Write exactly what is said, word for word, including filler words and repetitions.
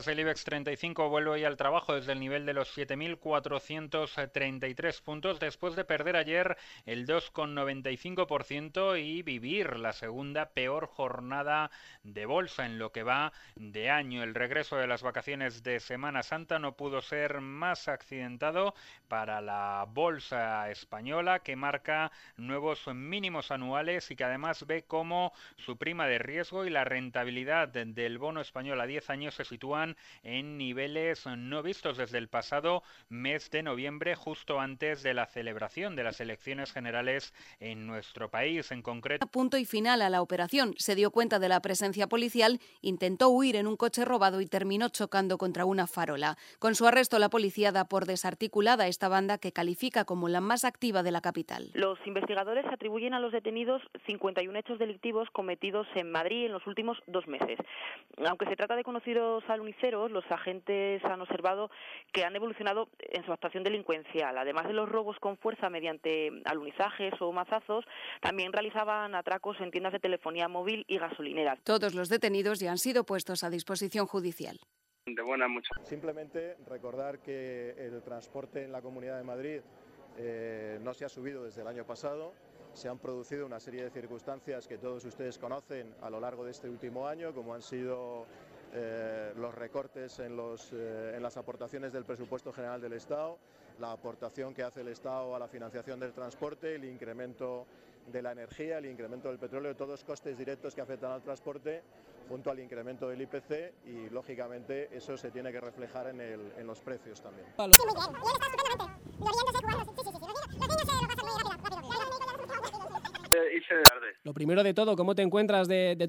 El IBEX treinta y cinco vuelve hoy al trabajo desde el nivel de los siete mil cuatrocientos treinta y tres puntos después de perder ayer el dos coma noventa y cinco por ciento y vivir la segunda peor jornada de bolsa en lo que va de año. El regreso de las vacaciones de Semana Santa no pudo ser más accidentado para la bolsa española, que marca nuevos mínimos anuales y que además ve cómo su prima de riesgo y la rentabilidad del bono español a diez años se sitúan en niveles no vistos desde el pasado mes de noviembre, justo antes de la celebración de las elecciones generales en nuestro país. En concreto, punto y final a la operación. Se dio cuenta de la presencia policial, intentó huir en un coche robado y terminó chocando contra una farola. Con su arresto, la policía da por desarticulada esta banda, que califica como la más activa de la capital. Los investigadores atribuyen a los detenidos cincuenta y uno hechos delictivos cometidos en Madrid en los últimos dos meses. Aunque se trata de conocidos aluniceros, los agentes han observado que han evolucionado en su actuación delincuencial. Además de los robos con fuerza mediante alunizajes o mazazos, también realizaban atracos en tiendas de telefonía móvil y gasolineras. Todos los detenidos ya han sido puestos a disposición judicial. De buena mucho. Simplemente recordar que el transporte en la Comunidad de Madrid eh, no se ha subido desde el año pasado. Se han producido una serie de circunstancias que todos ustedes conocen a lo largo de este último año, como han sido eh, los recortes en, los, eh, en las aportaciones del presupuesto general del Estado, la aportación que hace el Estado a la financiación del transporte, el incremento de la energía, el incremento del petróleo, todos costes directos que afectan al transporte, junto al incremento del I P C, y lógicamente eso se tiene que reflejar en, el, en los precios también. Sí, muy bien, bien, está estupendamente. Gloriándose, cubano. Sí, sí, sí, los niños, los niños se lo pasan muy rápido, rápido. Hice tarde. Lo primero de todo, ¿cómo te encuentras de, de